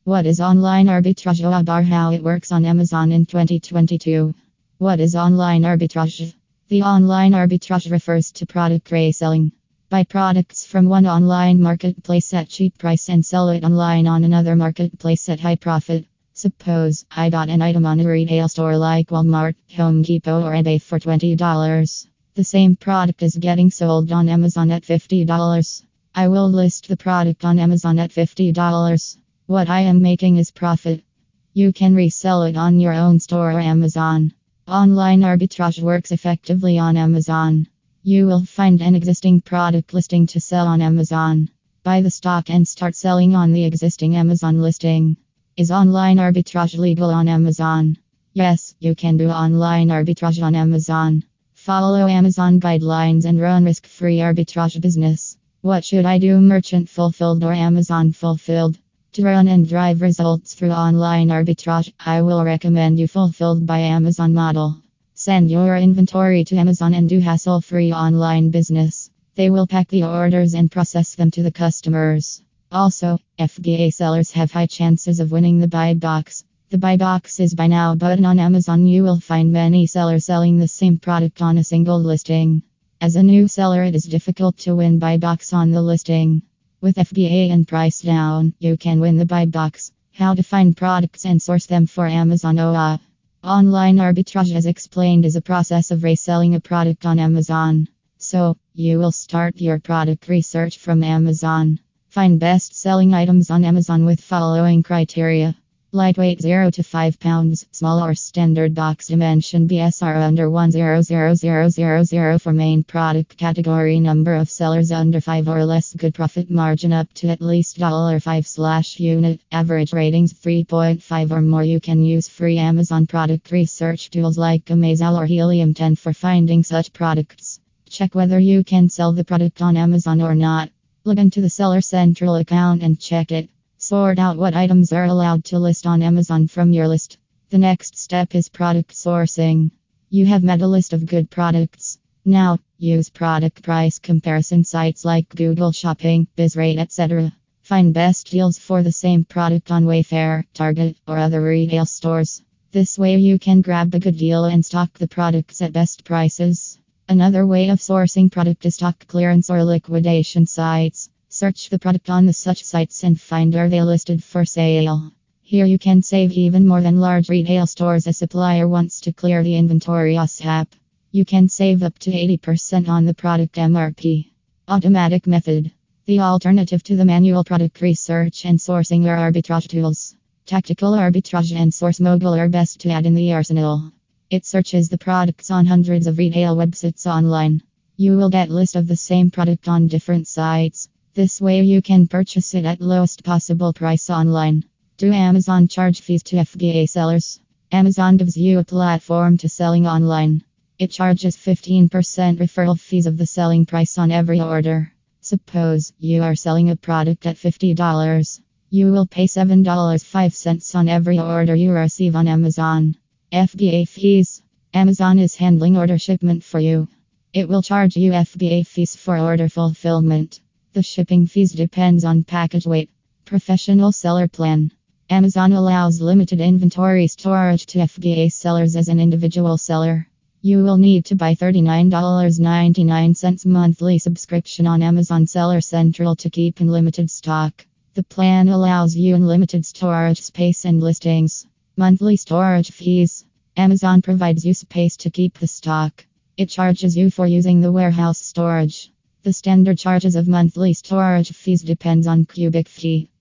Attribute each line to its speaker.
Speaker 1: What is online arbitrage or how it works on Amazon in 2022? What is online arbitrage? The online arbitrage refers to product reselling. Buy products from one online marketplace at cheap price and sell it online on another marketplace at high profit. Suppose I bought an item on a retail store like Walmart, Home Depot, or eBay for $20. The same product is getting sold on Amazon at $50. I will list the product on Amazon at $50. What I am making is profit. You can resell it on your own store or Amazon. Online arbitrage works effectively on Amazon. You will find an existing product listing to sell on Amazon. Buy the stock and start selling on the existing Amazon listing. Is online arbitrage legal on Amazon? Yes, you can do online arbitrage on Amazon. Follow Amazon guidelines and run risk-free arbitrage business. What should I do? Merchant fulfilled or Amazon fulfilled? To run and drive results through online arbitrage, I will recommend you fulfilled by Amazon model. Send your inventory to Amazon and do hassle-free online business. They will pack the orders and process them to the customers. Also, FBA sellers have high chances of winning the buy box. The buy box is buy now button on Amazon. You will find many sellers selling the same product on a single listing. As a new seller, it is difficult to win buy box on the listing. With FBA and price down, you can win the buy box. How to find products and source them for Amazon OA. Online arbitrage, as explained, is a process of reselling a product on Amazon. So, you will start your product research from Amazon. Find best-selling items on Amazon with following criteria. Lightweight 0 to 5 pounds, small or standard box dimension BSR under 100000 for main product category, number of sellers under 5 or less, good profit margin up to at least $5/unit, average ratings 3.5 or more. You can use free Amazon product research tools like Amazal or Helium 10 for finding such products. Check whether you can sell the product on Amazon or not. Log into the Seller Central account and check it. Sort out what items are allowed to list on Amazon from your list. The next step is product sourcing. You have made a list of good products. Now, use product price comparison sites like Google Shopping, BizRate, etc. Find best deals for the same product on Wayfair, Target, or other retail stores. This way you can grab a good deal and stock the products at best prices. Another way of sourcing product is stock clearance or liquidation sites. Search the product on the such sites and find are they listed for sale. Here you can save even more than large retail stores. A supplier wants to clear the inventory ASAP. You can save up to 80% on the product MRP. Automatic method. The alternative to the manual product research and sourcing are arbitrage tools. Tactical arbitrage and Source Mogul are best to add in the arsenal. It searches the products on hundreds of retail websites online. You will get a list of the same product on different sites. This way you can purchase it at lowest possible price online. Do Amazon charge fees to FBA sellers? Amazon gives you a platform to selling online. It charges 15% referral fees of the selling price on every order. Suppose you are selling a product at $50. You will pay $7.05 on every order you receive on Amazon. FBA fees. Amazon is handling order shipment for you. It will charge you FBA fees for order fulfillment. The shipping fees depends on package weight. Professional seller plan. Amazon allows limited inventory storage to FBA sellers as an individual seller. You will need to buy $39.99 monthly subscription on Amazon Seller Central to keep unlimited stock. The plan allows you unlimited storage space and listings. Monthly storage fees. Amazon provides you space to keep the stock. It charges you for using the warehouse storage. The standard charges of monthly storage fees depends on cubic feet.